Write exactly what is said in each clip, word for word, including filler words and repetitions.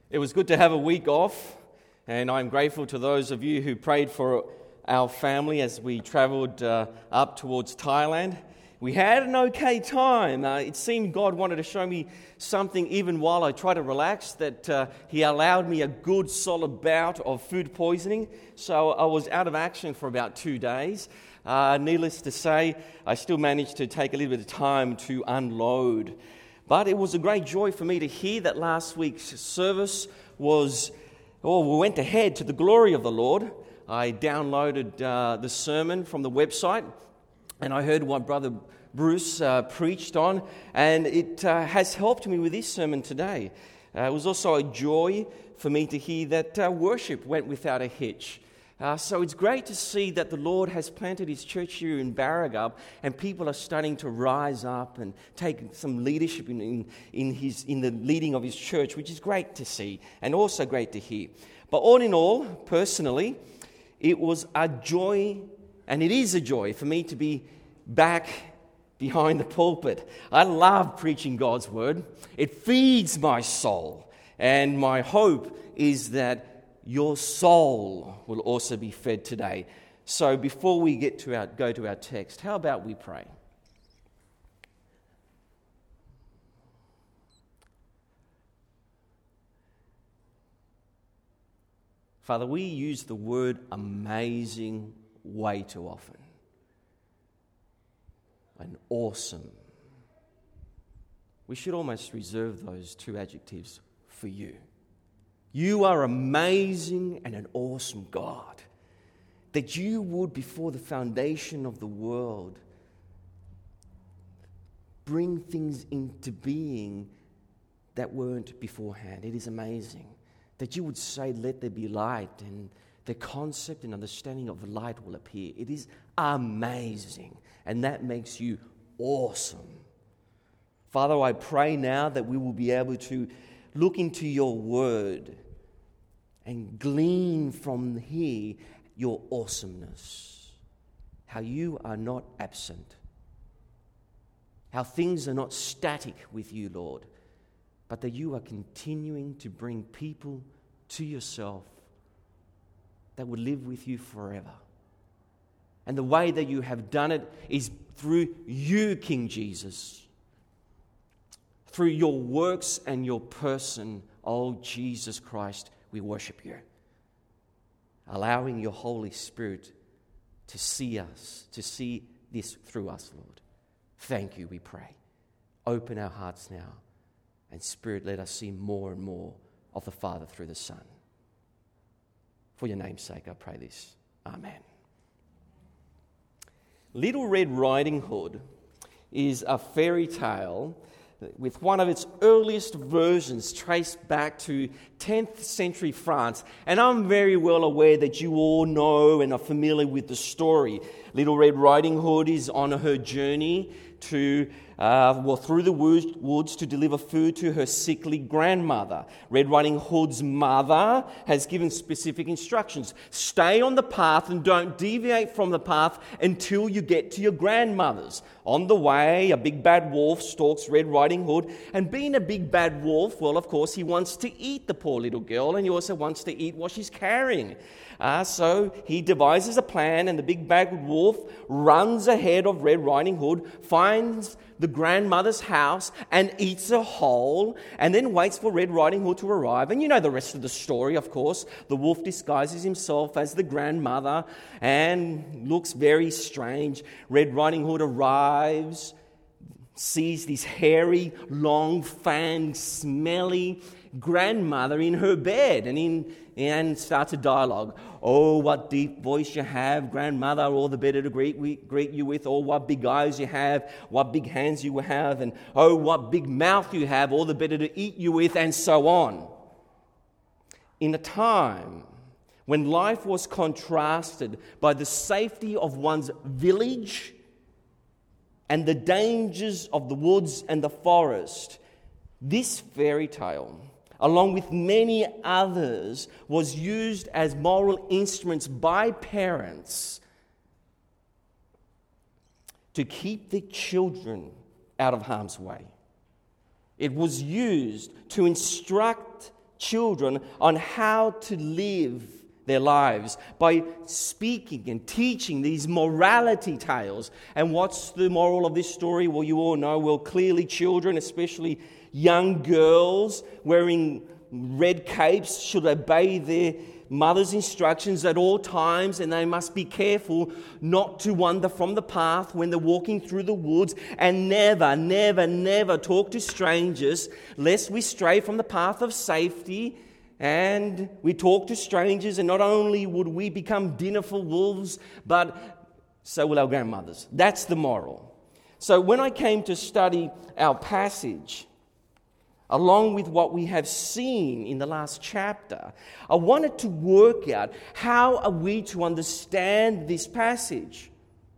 It was good to have a week off, and I'm grateful to those of you who prayed for our family as we travelled uh, up towards Thailand. We had an okay time. Uh, it seemed God wanted to show me something even while I tried to relax, that uh, He allowed me a good solid bout of food poisoning. So I was out of action for about two days. Uh, needless to say, I still managed to take a little bit of time to unload. But it was a great joy for me to hear that last week's service was, oh, we went ahead to the glory of the Lord. I downloaded uh, the sermon from the website, and I heard what Brother Bruce uh, preached on, and it uh, has helped me with this sermon today. Uh, it was also a joy for me to hear that uh, worship went without a hitch. Uh, so it's great to see that the Lord has planted His church here in Barragub, and people are starting to rise up and take some leadership in, in, in, his, in the leading of His church, which is great to see and also great to hear. But all in all, personally, it was a joy, and it is a joy for me to be back behind the pulpit. I love preaching God's word. It feeds my soul, and my hope is that your soul will also be fed today. So before we get to our, go to our text, how about we pray? Father, we use the word amazing way too often. And awesome. We should almost reserve those two adjectives for you. You are amazing and an awesome God. That you would, before the foundation of the world, bring things into being that weren't beforehand. It is amazing. That you would say, let there be light, and the concept and understanding of light will appear. It is amazing, and that makes you awesome. Father, I pray now that we will be able to look into your word and glean from here your awesomeness. How you are not absent. How things are not static with you, Lord, but that you are continuing to bring people to yourself that will live with you forever. And the way that you have done it is through you, King Jesus. Through your works and your person, oh Jesus Christ, we worship you. Allowing your Holy Spirit to see us, to see this through us, Lord. Thank you, we pray. Open our hearts now. And Spirit, let us see more and more of the Father through the Son. For your name's sake, I pray this. Amen. Little Red Riding Hood is a fairy tale with one of its earliest versions traced back to tenth century France. And I'm very well aware that you all know and are familiar with the story. Little Red Riding Hood is on her journey to uh, well, through the woods to deliver food to her sickly grandmother. Red Riding Hood's mother has given specific instructions. Stay on the path and don't deviate from the path until you get to your grandmother's. On the way, a big bad wolf stalks Red Riding Hood, and being a big bad wolf, well, of course, he wants to eat the poor little girl, and he also wants to eat what she's carrying. Uh, so he devises a plan, and the big bad wolf runs ahead of Red Riding Hood, finds the grandmother's house and eats her whole, and then waits for Red Riding Hood to arrive. And you know the rest of the story, of course. The wolf disguises himself as the grandmother and looks very strange. Red Riding Hood arrives, sees this hairy, long-fanged, smelly grandmother in her bed, and in and starts a dialogue. Oh, what deep voice you have, grandmother, all the better to greet, we, greet you with. Oh, what big eyes you have, what big hands you have, and oh, what big mouth you have, all the better to eat you with, and so on. In a time when life was contrasted by the safety of one's village and the dangers of the woods and the forest, this fairy tale, along with many others, was used as moral instruments by parents to keep their children out of harm's way. It was used to instruct children on how to live their lives by speaking and teaching these morality tales. And what's the moral of this story? Well, you all know, well, clearly children, especially young girls wearing red capes, should obey their mother's instructions at all times, and they must be careful not to wander from the path when they're walking through the woods, and never, never, never talk to strangers, lest we stray from the path of safety. And we talk to strangers, and not only would we become dinner for wolves, but so will our grandmothers. That's the moral. So when I came to study our passage, along with what we have seen in the last chapter, I wanted to work out how are we to understand this passage.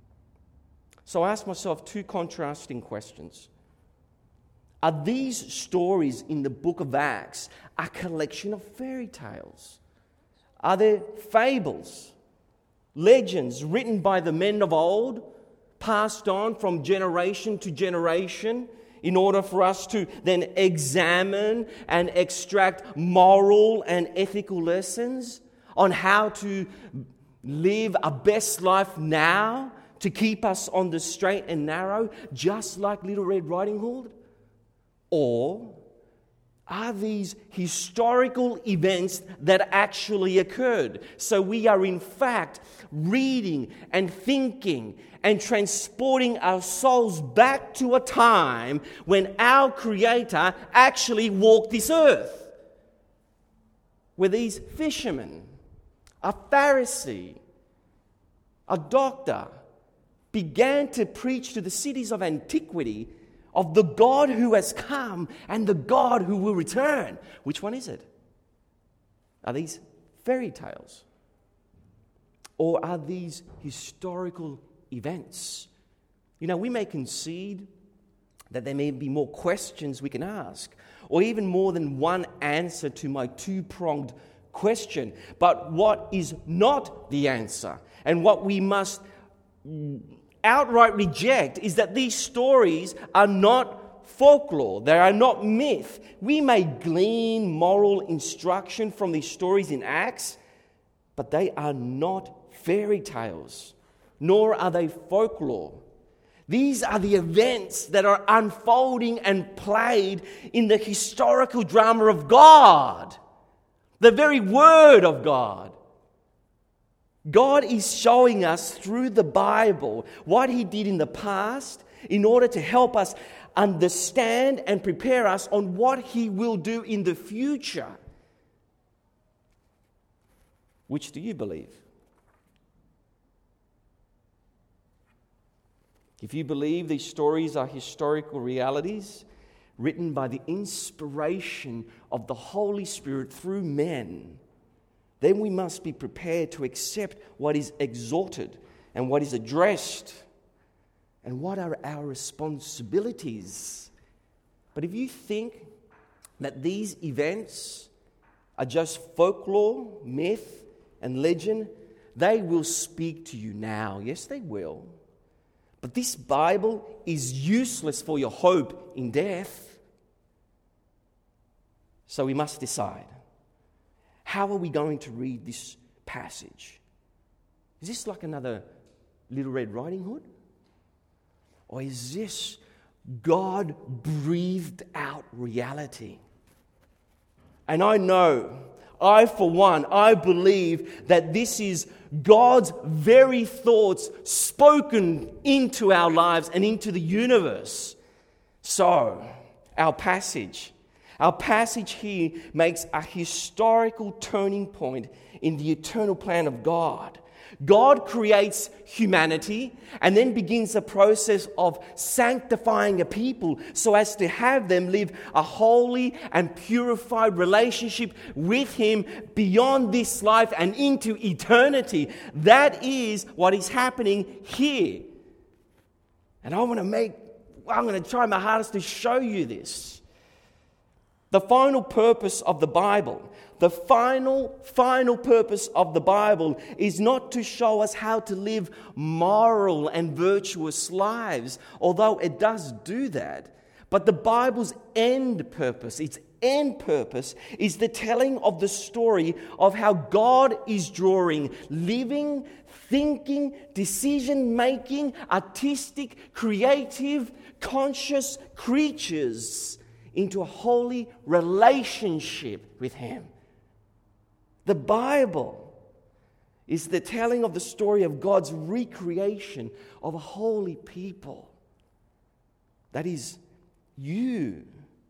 So I asked myself two contrasting questions. Are these stories in the book of Acts a collection of fairy tales? Are they fables, legends written by the men of old, passed on from generation to generation, in order for us to then examine and extract moral and ethical lessons on how to live our best life now to keep us on the straight and narrow, just like Little Red Riding Hood? Or are these historical events that actually occurred? So we are in fact reading and thinking and transporting our souls back to a time when our Creator actually walked this earth. Where these fishermen, a Pharisee, a doctor, began to preach to the cities of antiquity of the God who has come and the God who will return. Which one is it? Are these fairy tales? Or are these historical events? You know, we may concede that there may be more questions we can ask, or even more than one answer to my two-pronged question. But what is not the answer, and what we must outright reject, is that these stories are not folklore. They are not myth. We may glean moral instruction from these stories in Acts, but they are not fairy tales, nor are they folklore. These are the events that are unfolding and played in the historical drama of God, the very Word of God. God is showing us through the Bible what He did in the past in order to help us understand and prepare us on what He will do in the future. Which do you believe? If you believe these stories are historical realities written by the inspiration of the Holy Spirit through men, then we must be prepared to accept what is exhorted and what is addressed and what are our responsibilities. But if you think that these events are just folklore, myth, and legend, they will speak to you now. Yes, they will. But this Bible is useless for your hope in death. So we must decide. How are we going to read this passage? Is this like another Little Red Riding Hood? Or is this God breathed out reality? And I know, I for one, I believe that this is God's very thoughts spoken into our lives and into the universe. So, our passage Our passage here makes a historical turning point in the eternal plan of God. God creates humanity and then begins a process of sanctifying a people so as to have them live a holy and purified relationship with Him beyond this life and into eternity. That is what is happening here. And I want to make, I'm going to try my hardest to show you this. The final purpose of the Bible, the final, final purpose of the Bible is not to show us how to live moral and virtuous lives, although it does do that. But the Bible's end purpose, its end purpose is the telling of the story of how God is drawing living, thinking, decision-making, artistic, creative, conscious creatures into a holy relationship with Him. The Bible is the telling of the story of God's recreation of a holy people. That is you,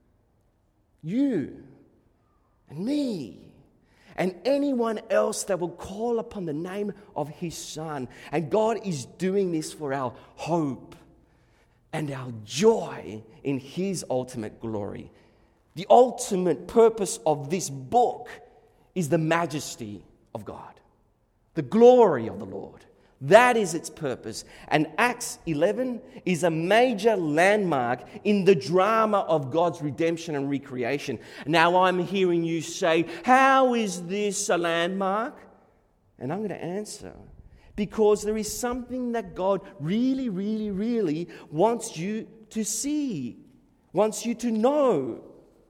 you, and me, and anyone else that will call upon the name of His Son. And God is doing this for our hope and our joy in His ultimate glory. The ultimate purpose of this book is the majesty of God, the glory of the Lord. That is its purpose. And Acts eleven is a major landmark in the drama of God's redemption and recreation. Now I'm hearing you say, how is this a landmark? And I'm going to answer, because there is something that God really, really, really wants you to see, wants you to know.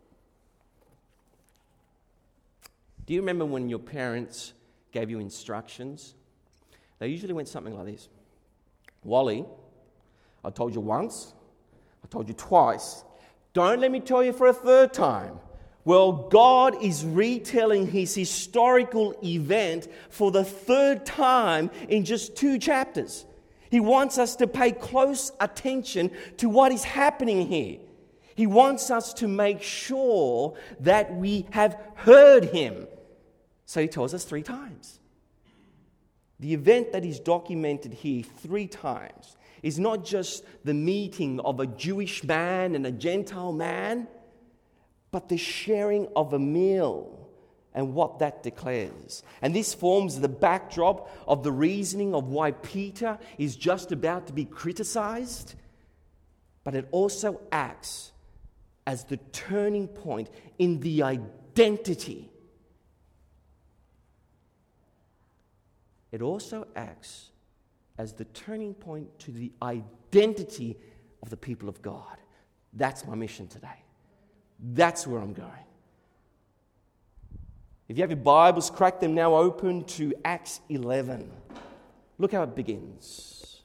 Do you remember when your parents gave you instructions? They usually went something like this. Wally, I told you once, I told you twice. Don't let me tell you for a third time. Well, God is retelling His historical event for the third time in just two chapters. He wants us to pay close attention to what is happening here. He wants us to make sure that we have heard Him. So He tells us three times. The event that is documented here three times is not just the meeting of a Jewish man and a Gentile man, but the sharing of a meal and what that declares. And this forms the backdrop of the reasoning of why Peter is just about to be criticized, but it also acts as the turning point in the identity. It also acts as the turning point to the identity of the people of God. That's my mission today. That's where I'm going. If you have your Bibles, crack them now open to Acts eleven. Look how it begins.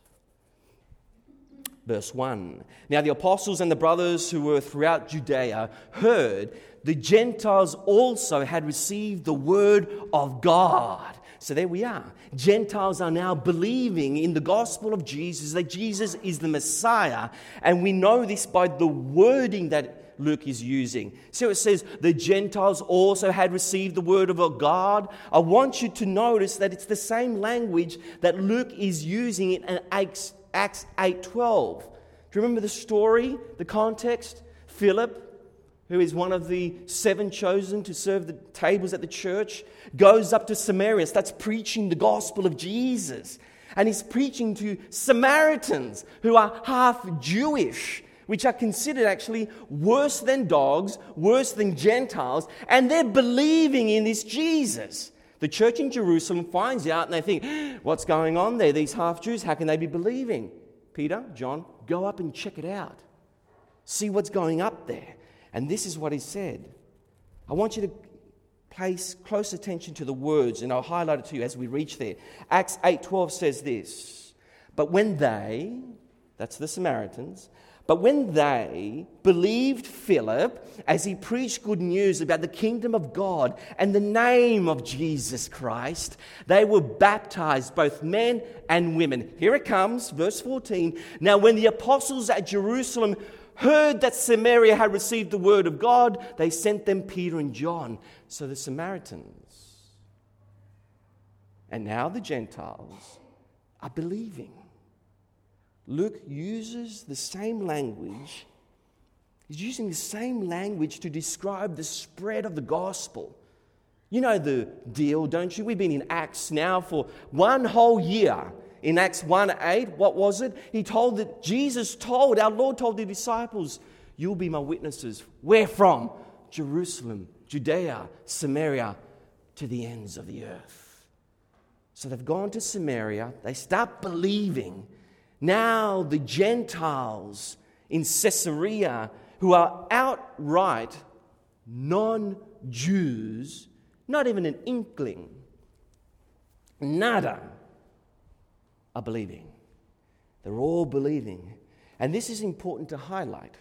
Verse one. Now the apostles and the brothers who were throughout Judea heard the Gentiles also had received the word of God. So there we are. Gentiles are now believing in the gospel of Jesus, that Jesus is the Messiah. And we know this by the wording that Luke is using. So it says, the Gentiles also had received the word of God. I want you to notice that it's the same language that Luke is using in Acts eight twelve. Do you remember the story, the context? Philip, who is one of the seven chosen to serve the tables at the church, goes up to Samaria, starts preaching the gospel of Jesus. And he's preaching to Samaritans who are half Jewish, which are considered actually worse than dogs, worse than Gentiles, and they're believing in this Jesus. The church in Jerusalem finds out and they think, what's going on there? These half-Jews, how can they be believing? Peter, John, go up and check it out. See what's going up there. And this is what he said. I want you to place close attention to the words, and I'll highlight it to you as we reach there. Acts eight twelve says this, but when they, that's the Samaritans, but when they believed Philip as he preached good news about the kingdom of God and the name of Jesus Christ, they were baptized, both men and women. Here it comes, verse fourteen. Now when the apostles at Jerusalem heard that Samaria had received the word of God, they sent them Peter and John. So the Samaritans and now the Gentiles are believing. Luke uses the same language. He's using the same language to describe the spread of the gospel. You know the deal, don't you? We've been in Acts now for one whole year. In Acts one eight, what was it? He told that Jesus told, our Lord told the disciples, you'll be my witnesses. Where from? Jerusalem, Judea, Samaria, to the ends of the earth. So they've gone to Samaria. They start believing. Now the Gentiles in Caesarea, who are outright non-Jews, not even an inkling, nada, are believing. They're all believing. And this is important to highlight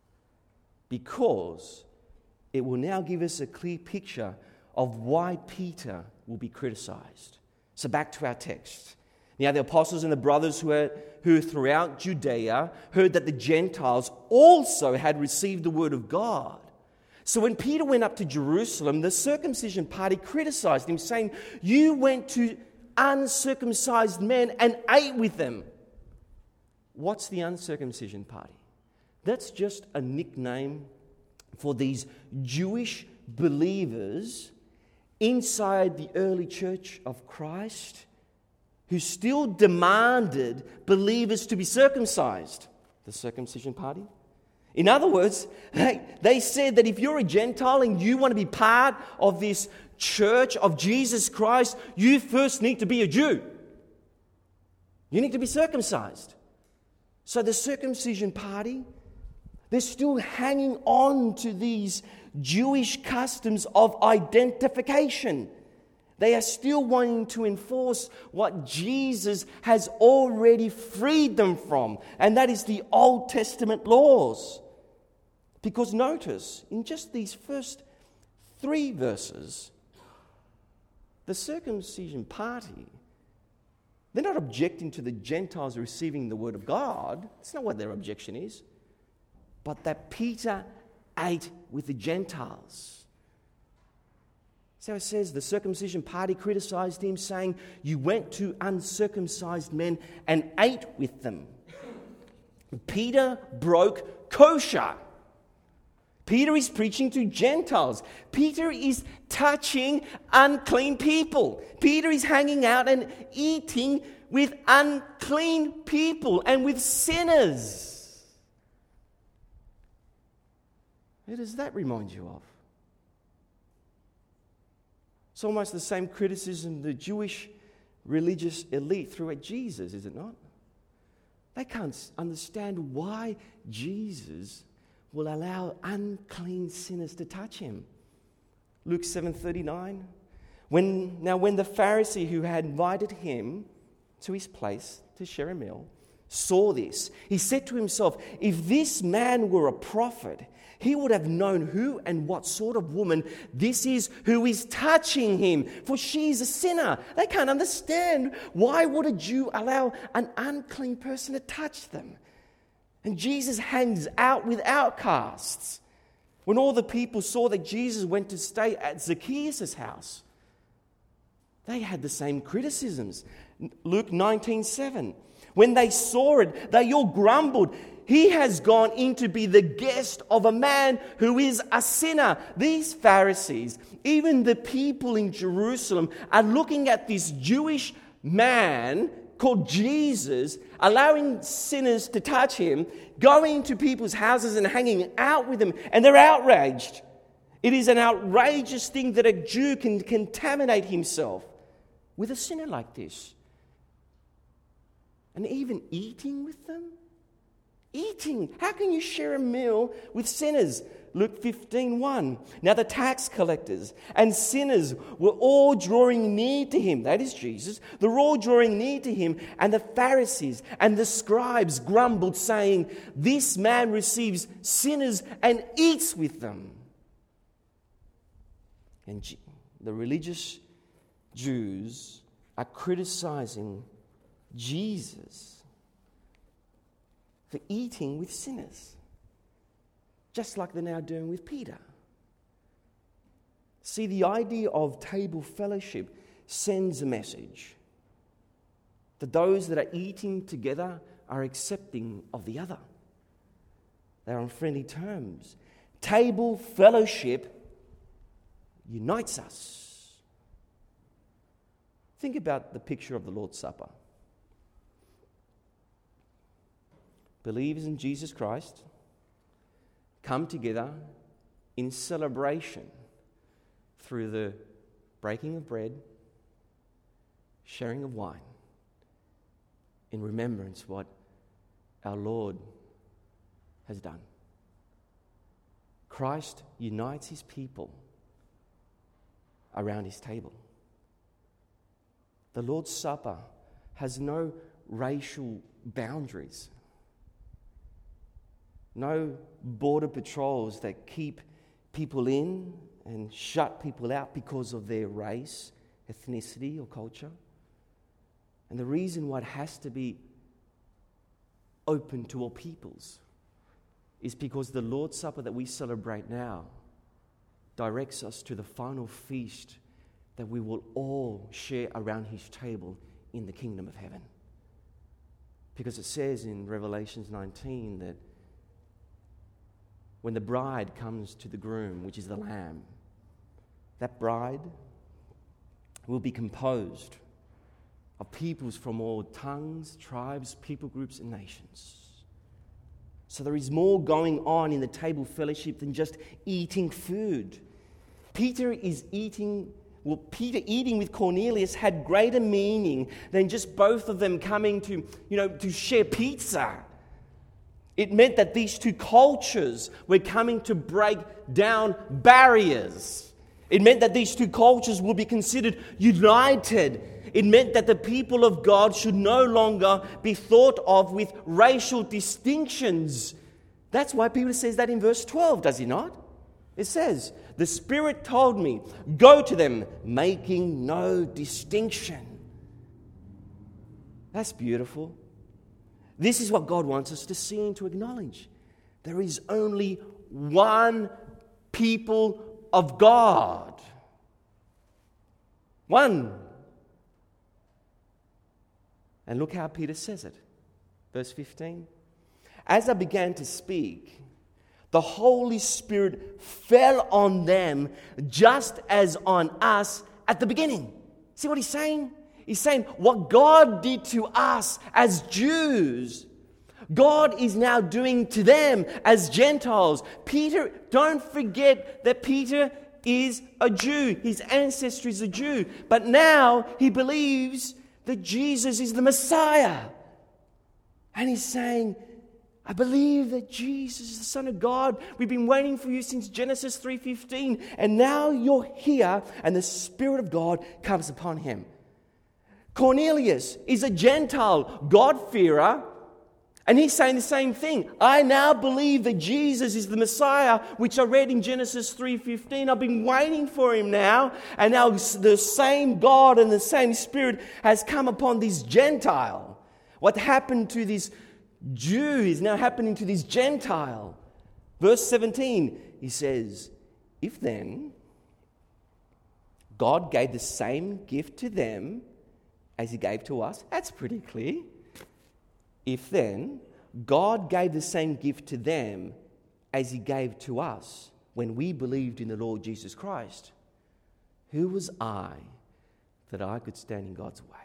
because it will now give us a clear picture of why Peter will be criticized. So back to our text. Now the apostles and the brothers who, are, who throughout Judea heard that the Gentiles also had received the word of God. So when Peter went up to Jerusalem, the circumcision party criticized him, saying, "You went to uncircumcised men and ate with them." What's the uncircumcision party? That's just a nickname for these Jewish believers inside the early church of Christ who still demanded believers to be circumcised. The circumcision party. In other words, they, they said that if you're a Gentile and you want to be part of this church of Jesus Christ, you first need to be a Jew. You need to be circumcised. So the circumcision party, they're still hanging on to these Jewish customs of identification. They are still wanting to enforce what Jesus has already freed them from, and that is the Old Testament laws. Because notice, in just these first three verses, the circumcision party, they're not objecting to the Gentiles receiving the word of God. That's not what their objection is. But that Peter ate with the Gentiles. So it says the circumcision party criticized him, saying, "You went to uncircumcised men and ate with them." Peter broke kosher. Peter is preaching to Gentiles. Peter is touching unclean people. Peter is hanging out and eating with unclean people and with sinners. Who does that remind you of? It's almost the same criticism the Jewish religious elite threw at Jesus, is it not? They can't understand why Jesus will allow unclean sinners to touch him. Luke seven thirty-nine. When, now when the Pharisee who had invited him to his place to share a meal saw this, he said to himself, "If this man were a prophet, he would have known who and what sort of woman this is who is touching him, for she is a sinner." They can't understand. Why would a Jew allow an unclean person to touch them? And Jesus hangs out with outcasts. When all the people saw that Jesus went to stay at Zacchaeus' house, they had the same criticisms. Luke nineteen seven. When they saw it, they all grumbled. "He has gone in to be the guest of a man who is a sinner." These Pharisees, even the people in Jerusalem, are looking at this Jewish man called Jesus, allowing sinners to touch him, going to people's houses and hanging out with them, and they're outraged. It is an outrageous thing that a Jew can contaminate himself with a sinner like this. And even eating with them? Eating. How can you share a meal with sinners? Luke fifteen one. Now the tax collectors and sinners were all drawing near to him. That is Jesus. They're all drawing near to him. And the Pharisees and the scribes grumbled, saying, "This man receives sinners and eats with them." And the religious Jews are criticizing Jesus for eating with sinners, just like they're now doing with Peter. See, the idea of table fellowship sends a message that those that are eating together are accepting of the other. They're on friendly terms. Table fellowship unites us. Think about the picture of the Lord's Supper. Believers in Jesus Christ come together in celebration through the breaking of bread, sharing of wine, in remembrance of what our Lord has done. Christ unites his people around his table. The Lord's Supper has no racial boundaries, no border patrols that keep people in and shut people out because of their race, ethnicity, or culture. And the reason why it has to be open to all peoples is because the Lord's Supper that we celebrate now directs us to the final feast that we will all share around his table in the kingdom of heaven. Because it says in Revelation nineteen that when the bride comes to the groom, which is the Lamb, that bride will be composed of peoples from all tongues, tribes, people groups, and nations. So there is more going on in the table fellowship than just eating food. Peter is eating, well, Peter eating with Cornelius had greater meaning than just both of them coming to, you know, to share pizza. It meant that these two cultures were coming to break down barriers. It meant that these two cultures would be considered united. It meant that the people of God should no longer be thought of with racial distinctions. That's why Peter says that in verse twelve, does he not? It says, "The Spirit told me, go to them, making no distinction." That's beautiful. This is what God wants us to see and to acknowledge. There is only one people of God. One. And look how Peter says it. Verse fifteen. "As I began to speak, the Holy Spirit fell on them just as on us at the beginning." See what he's saying? He's saying what God did to us as Jews, God is now doing to them as Gentiles. Peter, don't forget that Peter is a Jew. His ancestry is a Jew. But now he believes that Jesus is the Messiah. And he's saying, I believe that Jesus is the Son of God. We've been waiting for you since Genesis three fifteen. And now you're here and the Spirit of God comes upon him. Cornelius is a Gentile God-fearer. And he's saying the same thing. I now believe that Jesus is the Messiah, which I read in Genesis three fifteen. I've been waiting for him now. And now the same God and the same Spirit has come upon this Gentile. What happened to this Jew is now happening to this Gentile. Verse seventeen, he says, "If then God gave the same gift to them as he gave to us," that's pretty clear. If then God gave the same gift to them as he gave to us when we believed in the Lord Jesus Christ, who was I that I could stand in God's way?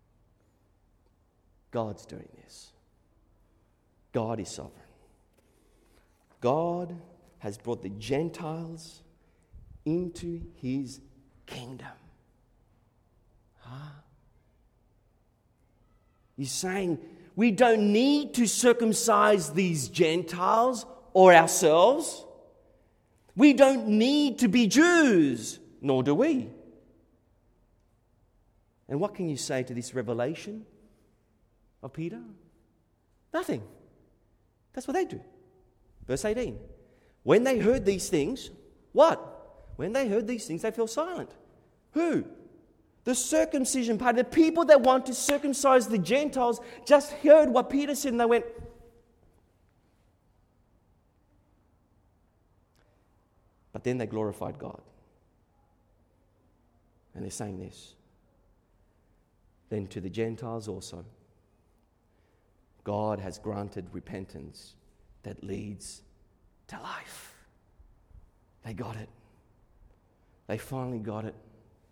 God's doing this. God is sovereign. God has brought the Gentiles into his kingdom. Huh? He's saying we don't need to circumcise these Gentiles or ourselves. We don't need to be Jews, nor do we. And what can you say to this revelation of Peter? Nothing. That's what they do. Verse eighteen. When they heard these things, what? When they heard these things, they fell silent. Who? The circumcision party, the people that want to circumcise the Gentiles, just heard what Peter said and they went, but then they glorified God. And they're saying this. Then to the Gentiles also, God has granted repentance that leads to life. They got it. They finally got it.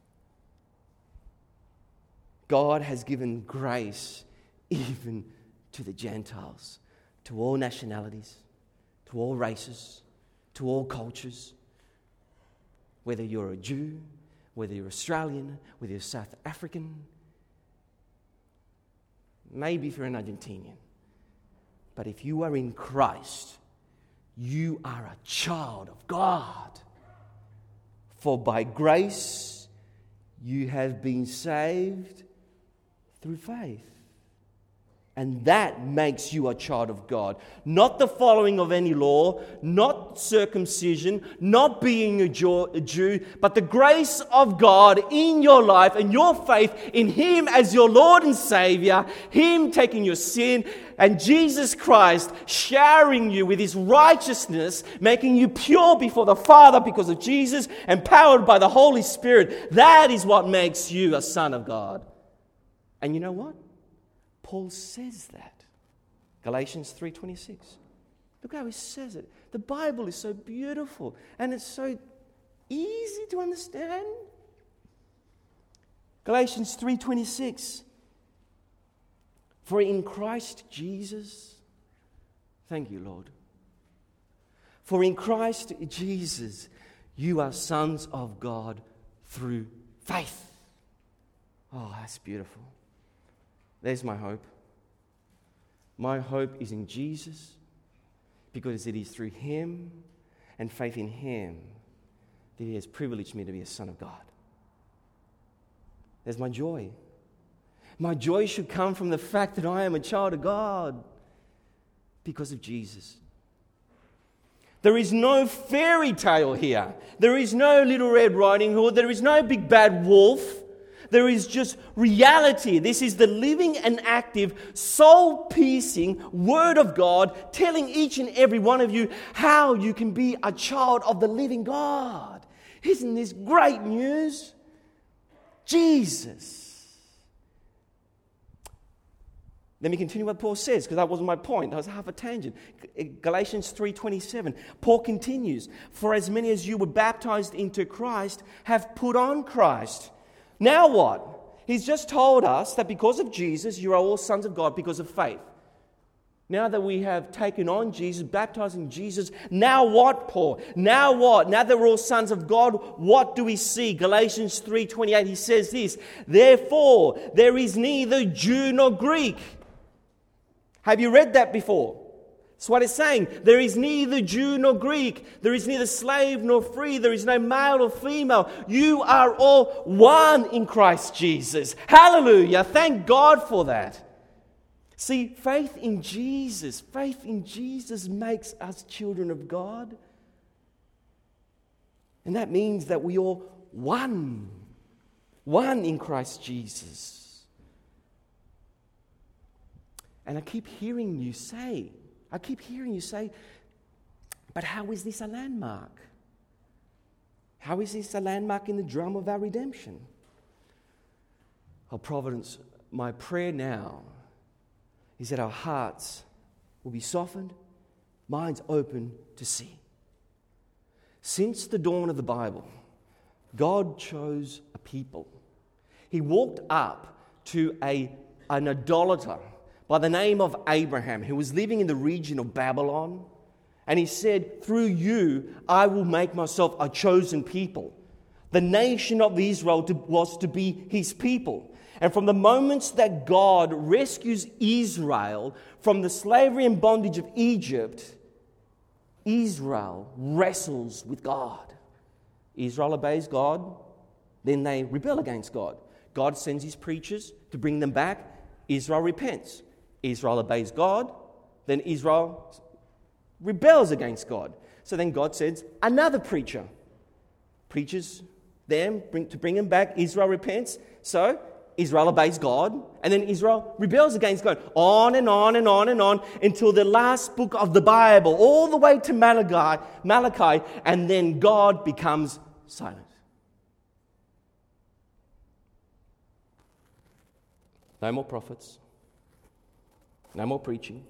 God has given grace even to the Gentiles, to all nationalities, to all races, to all cultures. Whether you're a Jew, whether you're Australian, whether you're South African, maybe if you're an Argentinian. But if you are in Christ, you are a child of God. For by grace you have been saved through faith. And that makes you a child of God. Not the following of any law, not circumcision, not being a Jew, but the grace of God in your life and your faith in Him as your Lord and Savior, Him taking your sin, and Jesus Christ showering you with His righteousness, making you pure before the Father because of Jesus, empowered by the Holy Spirit. That is what makes you a son of God. And you know what? Paul says that. Galatians three twenty-six. Look how he says it. The Bible is so beautiful and it's so easy to understand. Galatians three twenty-six. For in Christ Jesus, thank you, Lord. For in Christ Jesus, you are sons of God through faith. Oh, that's beautiful. There's my hope. My hope is in Jesus because it is through Him and faith in Him that He has privileged me to be a son of God. There's my joy. My joy should come from the fact that I am a child of God because of Jesus. There is no fairy tale here. There is no Little Red Riding Hood. There is no big bad wolf. There is just reality. This is the living and active, soul-piercing Word of God telling each and every one of you how you can be a child of the living God. Isn't this great news? Jesus. Let me continue what Paul says, because that wasn't my point. That was half a tangent. Galatians three twenty-seven. Paul continues, for as many as you were baptized into Christ have put on Christ. Now what? He's just told us that because of Jesus, you are all sons of God because of faith. Now that we have taken on Jesus, baptized in Jesus, now what, Paul? Now what? Now that we're all sons of God, what do we see? Galatians three twenty-eight, he says this, therefore, there is neither Jew nor Greek. Have you read that before? That's what it's saying. There is neither Jew nor Greek. There is neither slave nor free. There is no male or female. You are all one in Christ Jesus. Hallelujah. Thank God for that. See, faith in Jesus, faith in Jesus makes us children of God. And that means that we are one. One in Christ Jesus. And I keep hearing you say, I keep hearing you say, but how is this a landmark? How is this a landmark in the drama of our redemption? Oh, Providence, my prayer now is that our hearts will be softened, minds open to see. Since the dawn of the Bible, God chose a people. He walked up to a, an idolater by the name of Abraham, who was living in the region of Babylon. And he said, through you, I will make myself a chosen people. The nation of Israel to, was to be his people. And from the moments that God rescues Israel from the slavery and bondage of Egypt, Israel wrestles with God. Israel obeys God, then they rebel against God. God sends his preachers to bring them back. Israel repents. Israel obeys God, then Israel rebels against God. So then God sends another preacher. Preaches them bring, to bring them back. Israel repents. So Israel obeys God, and then Israel rebels against God. On and on and on and on until the last book of the Bible, all the way to Malachi, Malachi, and then God becomes silent. No more prophets. No more preaching.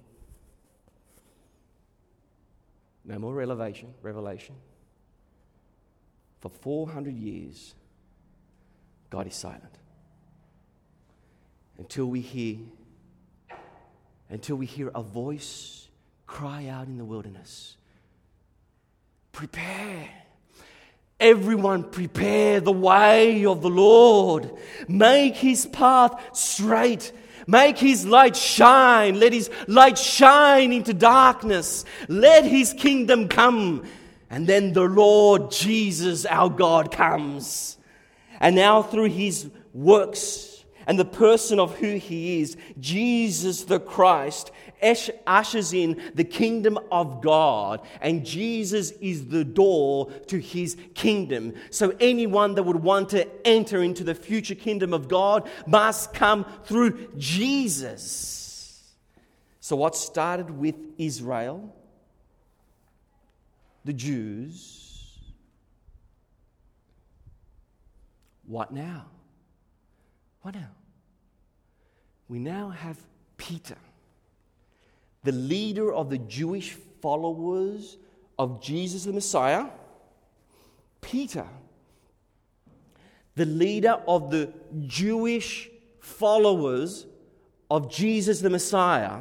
No more revelation. Revelation. For four hundred years, God is silent. Until we hear, until we hear a voice cry out in the wilderness, prepare. Everyone prepare the way of the Lord. Make his path straight. Make his light shine. Let his light shine into darkness. Let his kingdom come. And then the Lord Jesus, our God, comes. And now through his works and the person of who he is, Jesus the Christ ushers in the kingdom of God, and Jesus is the door to his kingdom. So anyone that would want to enter into the future kingdom of God must come through Jesus. So what started with Israel, the Jews, what now? What now? We now have Peter, the leader of the Jewish followers of Jesus the Messiah. Peter, the leader of the Jewish followers of Jesus the Messiah,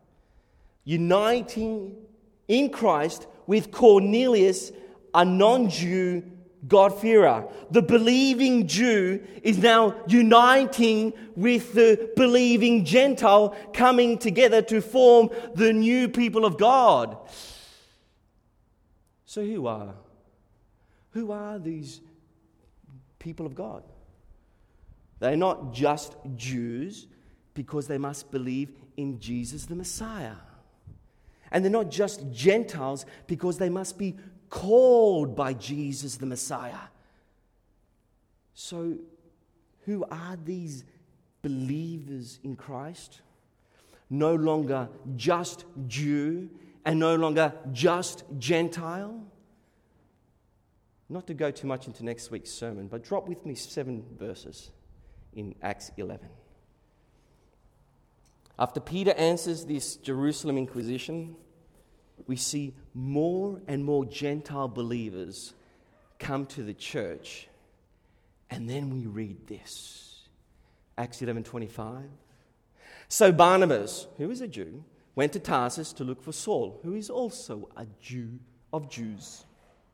uniting in Christ with Cornelius, a non-Jew God-fearer. The believing Jew is now uniting with the believing Gentile, coming together to form the new people of God. So who are? Who are these people of God? They're not just Jews because they must believe in Jesus the Messiah. And they're not just Gentiles because they must be called by Jesus the Messiah. So, who are these believers in Christ? No longer just Jew and no longer just Gentile. Not to go too much into next week's sermon, but drop with me seven verses in Acts eleven. After Peter answers this Jerusalem Inquisition, we see more and more Gentile believers come to the church. And then we read this. Acts eleven twenty-five. So Barnabas, who is a Jew, went to Tarsus to look for Saul, who is also a Jew of Jews.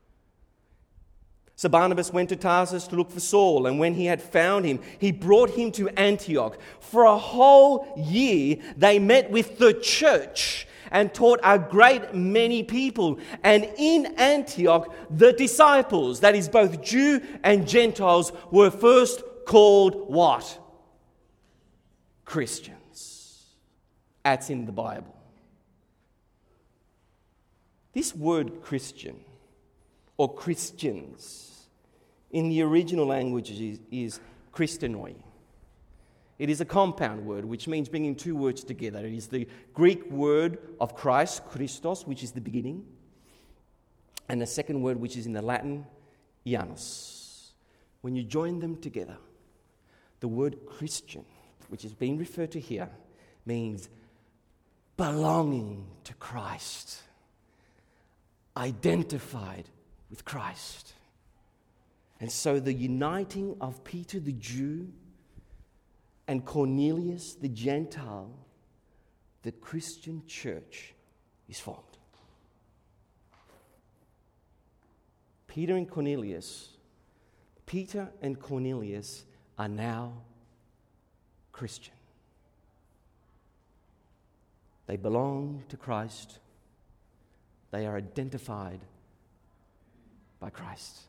So Barnabas went to Tarsus to look for Saul, and when he had found him, he brought him to Antioch. For a whole year they met with the church and taught a great many people. And in Antioch, the disciples, that is both Jew and Gentiles, were first called what? Christians. That's in the Bible. This word Christian or Christians in the original language is, is Christenoi. It is a compound word, which means bringing two words together. It is the Greek word of Christ, Christos, which is the beginning, and the second word, which is in the Latin, Ianus. When you join them together, the word Christian, which is being referred to here, means belonging to Christ, identified with Christ. And so the uniting of Peter the Jew and Cornelius the Gentile, the Christian church is formed. Peter and Cornelius, Peter and Cornelius are now Christian. They belong to Christ. They are identified by Christ.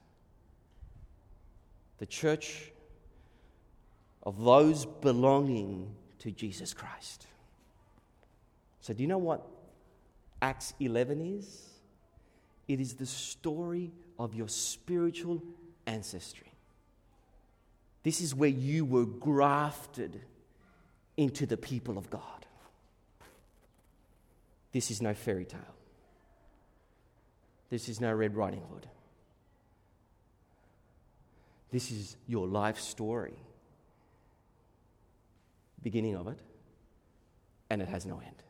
The church of those belonging to Jesus Christ. So do you know what Acts eleven is? It is the story of your spiritual ancestry. This is where you were grafted into the people of God. This is no fairy tale. This is no Red Riding Hood. This is your life story. Beginning of it, and it has no end.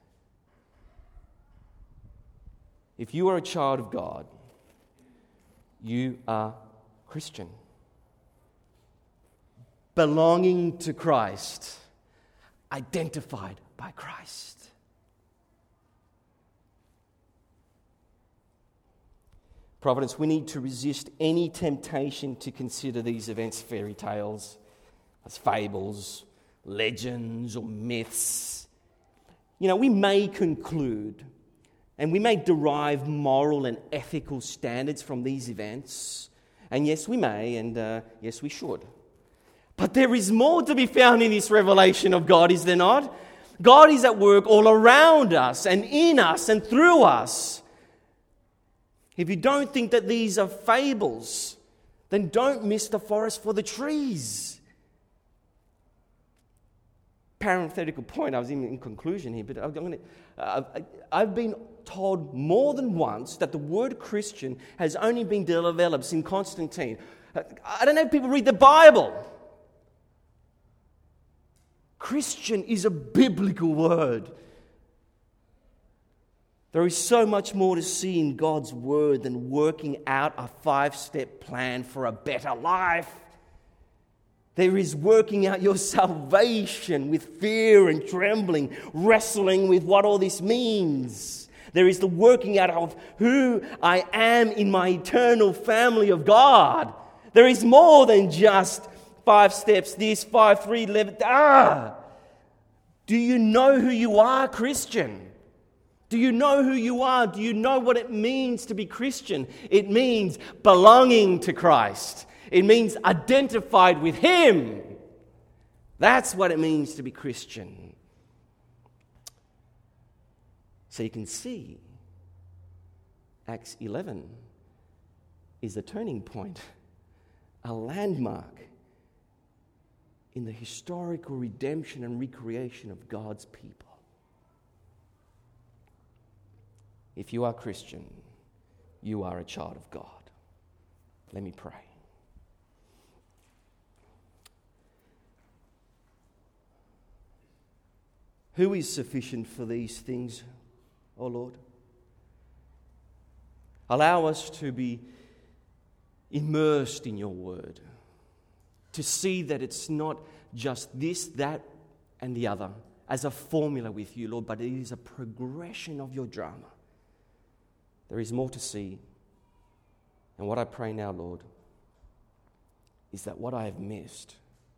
If you are a child of God, you are Christian. Belonging to Christ, identified by Christ. Providence, we need to resist any temptation to consider these events fairy tales, as fables, legends or myths, you know, we may conclude and we may derive moral and ethical standards from these events. And yes, we may, and uh, yes, we should. But there is more to be found in this revelation of God, is there not? God is at work all around us and in us and through us. If you don't think that these are fables, then don't miss the forest for the trees. Parenthetical point, I was in, in conclusion here, but I'm going to, uh, I've been told more than once that the word Christian has only been developed since Constantine. I don't know if people read the Bible. Christian is a biblical word. There is so much more to see in God's word than working out a five-step plan for a better life. There is working out your salvation with fear and trembling, wrestling with what all this means. There is the working out of who I am in my eternal family of God. There is more than just five steps, this, five, three, eleven. Ah! Do you know who you are, Christian? Do you know who you are? Do you know what it means to be Christian? It means belonging to Christ. It means identified with Him. That's what it means to be Christian. So you can see Acts eleven is a turning point, a landmark in the historical redemption and recreation of God's people. If you are Christian, you are a child of God. Let me pray. Who is sufficient for these things, O Lord? Allow us to be immersed in your word, to see that it's not just this, that, and the other as a formula with you, Lord, but it is a progression of your drama. There is more to see. And what I pray now, Lord, is that what I have missed,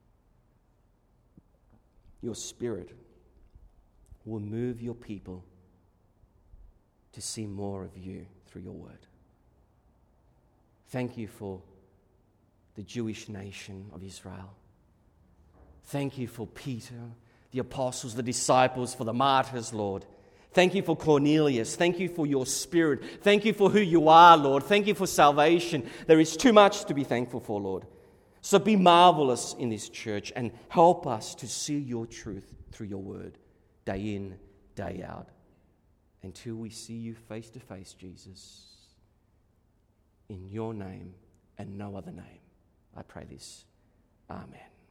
your Spirit will move your people to see more of you through your word. Thank you for the Jewish nation of Israel. Thank you for Peter, the apostles, the disciples, for the martyrs, Lord. Thank you for Cornelius. Thank you for your Spirit. Thank you for who you are, Lord. Thank you for salvation. There is too much to be thankful for, Lord. So be marvelous in this church and help us to see your truth through your word, day in, day out, until we see you face to face, Jesus. In your name and no other name, I pray this. Amen.